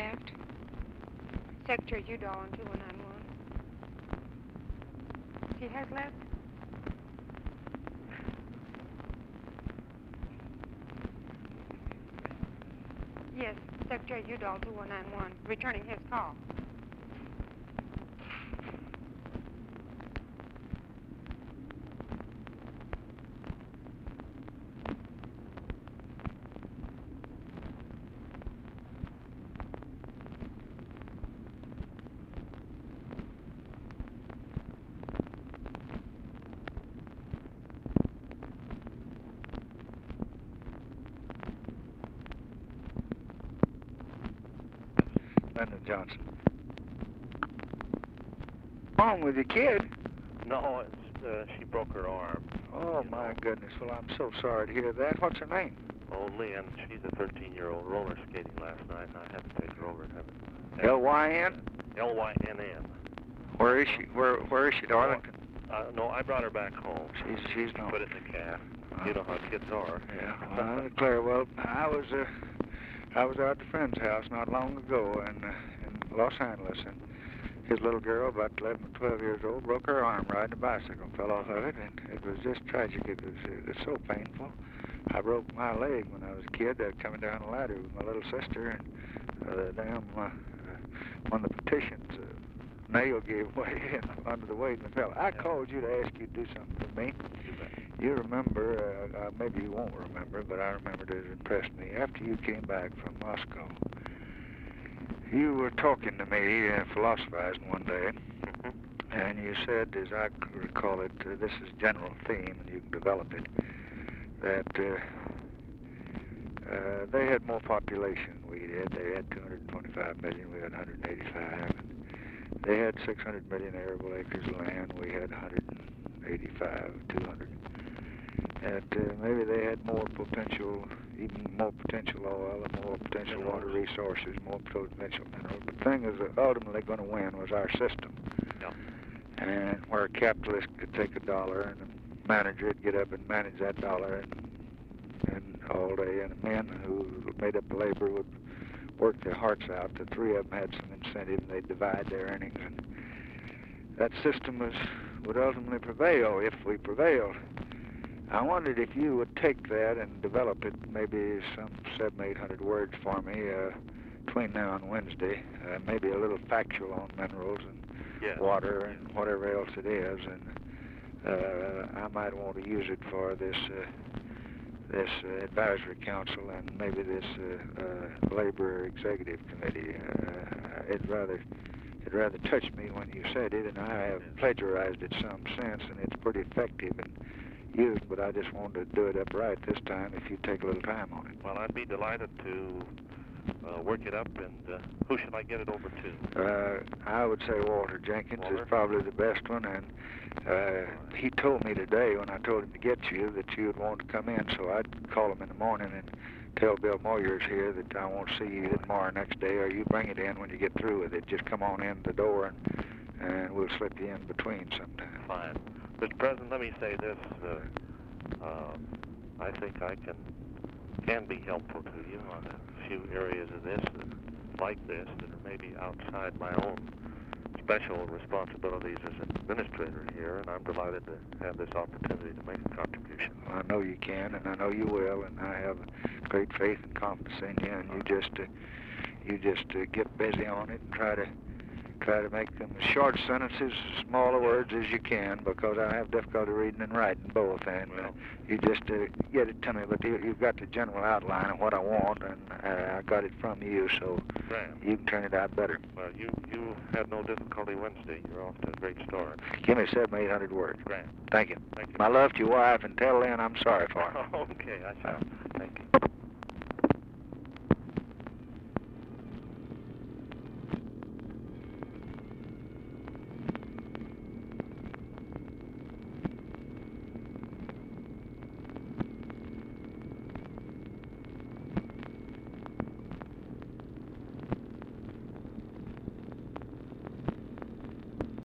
left. Secretary Udall on 2191. He has left? Yes, Secretary Udall 2191, returning his call. Lyndon Johnson. What's wrong with your kid? No, she broke her arm. Oh, my goodness. Well, I'm so sorry to hear that. What's her name? Oh, Lynn. She's a 13-year-old roller skating last night, and I had to take her over to have it. L-Y-N? L-Y-N-N. Where is she? Where is she, Darlington? No, I brought her back home. She's not. Put it in the cab. You know how kids are. Yeah, well, Claire, well, I was out at a friend's house not long ago in Los Angeles, and his little girl, about 11 or 12 years old, broke her arm riding a bicycle, fell off of it, and it was just tragic. It was so painful. I broke my leg when I was a kid, coming down a ladder with my little sister, and one of the partitions, nail gave way under the weight and fell. I called you to ask you to do something for me. You remember, maybe you won't remember, but I remembered it impressed me. After you came back from Moscow, you were talking to me, philosophizing one day, and you said, as I recall it, this is general theme, and you can develop it, that they had more population than we did. They had 225 million, we had 185. And they had 600 million arable acres of land, we had 185, 200. And maybe they had more potential, even more potential oil, and more potential water resources, more potential minerals. The thing is that ultimately going to win was our system. Yeah. And where a capitalist could take a dollar and a manager would get up and manage that dollar and all day, and the men who made up the labor would work their hearts out. The three of them had some incentive, and they'd divide their earnings, and that system would ultimately prevail if we prevailed. I wondered if you would take that and develop it, maybe some 700-800 words for me between now and Wednesday, maybe a little factual on minerals and water and whatever else it is, and I might want to use it for this advisory council and maybe this labor executive committee. It rather touched me when you said it, and I have plagiarized it some since, and it's pretty effective and used, but I just wanted to do it upright this time if you take a little time on it. Well, I'd be delighted to work it up, and who should I get it over to? I would say Walter Jenkins is probably the best one, and he told me today when I told him to get you that you would want to come in, so I'd call him in the morning and tell Bill Moyers here that I won't see you tomorrow next day, or you bring it in when you get through with it. Just come on in the door, and we'll slip you in between sometime. Fine. Mr. President, let me say this. I think I can be helpful to you on a few areas of this, like this, that are maybe outside my own special responsibilities as administrator here, and I'm delighted to have this opportunity to make a contribution. I know you can, and I know you will, and I have great faith and confidence in you, and you just get busy on it and try to make them as short sentences, smaller words as you can, because I have difficulty reading and writing both, and you just get it to me, but you've got the general outline of what I want, and I got it from you, so you can turn it out better. Well, you had no difficulty Wednesday. You're off to a great start. Give me 700-800 words. Grand. Thank you. Thank you. My love to your wife, and tell Lynn I'm sorry for her. Okay, I shall. Thank you.